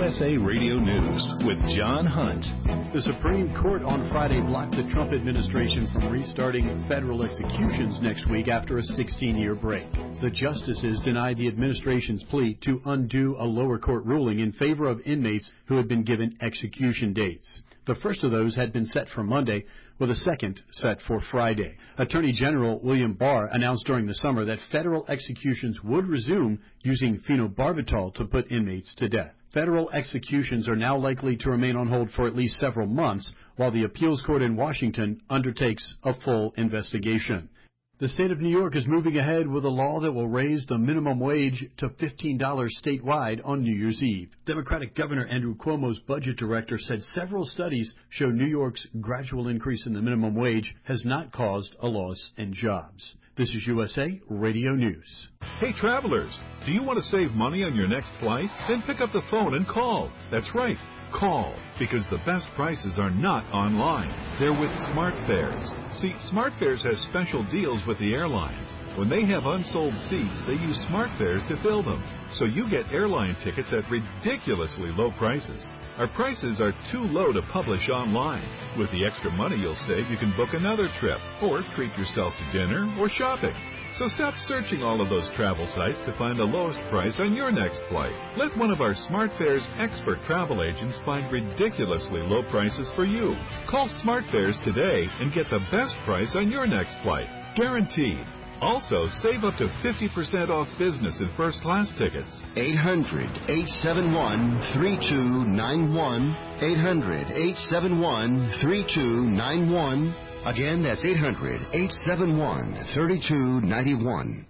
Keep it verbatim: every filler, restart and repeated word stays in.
S A Radio News with John Hunt. The Supreme Court on Friday blocked the Trump administration from restarting federal executions next week after a sixteen-year break. The justices denied the administration's plea to undo a lower court ruling in favor of inmates who had been given execution dates. The first of those had been set for Monday, with a second set for Friday. Attorney General William Barr announced during the summer that federal executions would resume using phenobarbital to put inmates to death. Federal executions are now likely to remain on hold for at least several months while the appeals court in Washington undertakes a full investigation. The state of New York is moving ahead with a law that will raise the minimum wage to fifteen dollars statewide on New Year's Eve. Democratic Governor Andrew Cuomo's budget director said several studies show New York's gradual increase in the minimum wage has not caused a loss in jobs. This is U S A Radio News. Hey, travelers, do you want to save money on your next flight? Then pick up the phone and call. That's right. Call, because the best prices are not online. They're with SmartFares. See, SmartFares has special deals with the airlines. When they have unsold seats, they use SmartFares to fill them. So you get airline tickets at ridiculously low prices. Our prices are too low to publish online. With the extra money you'll save, you can book another trip, or treat yourself to dinner or shopping. So stop searching all of those travel sites to find the lowest price on your next flight. Let one of our SmartFares expert travel agents find ridiculously low prices for you. Call SmartFares today and get the best price on your next flight. Guaranteed. Also, save up to fifty percent off business and first class tickets. eight hundred, eight seven one, three two nine one. eight hundred, eight seven one, three two nine one. Again, that's eight hundred, eight seven one, three two nine one.